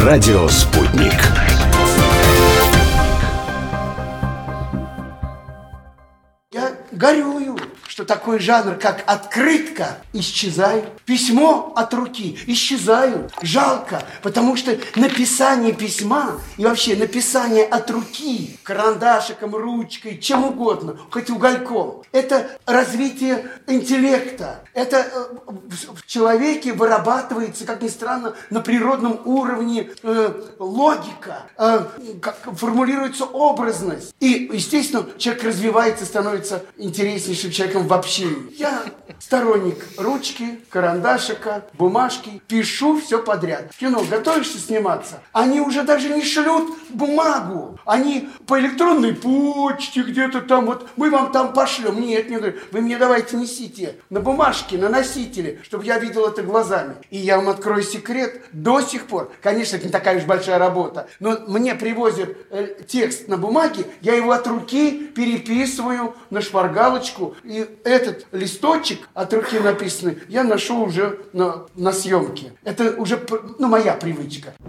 Радио «Спутник». Я горюю, что такой жанр, как открытка, исчезает. Письмо от руки исчезают. Жалко, потому что написание письма и вообще написание от руки, карандашиком, ручкой, чем угодно, хоть угольком, это развитие интеллекта. Это в человеке вырабатывается, как ни странно, на природном уровне логика, формулируется образность. И, естественно, человек развивается, становится интереснейшим человеком в общении. Я сторонник ручки, карандашика, бумажки. Пишу все подряд. В кино готовишься сниматься? Они уже даже не шлют бумагу. Они по электронной почте где-то там, вот мы вам там пошлем. Нет, не говорю, вы мне давайте несите на бумажке, на носителе, чтобы я видел это глазами. И я вам открою секрет, до сих пор, конечно, это не такая уж большая работа, но мне привозят текст на бумаге, я его от руки переписываю на шпаргалочку, и этот листочек от руки написанный я ношу уже на съемке. Это уже, моя привычка.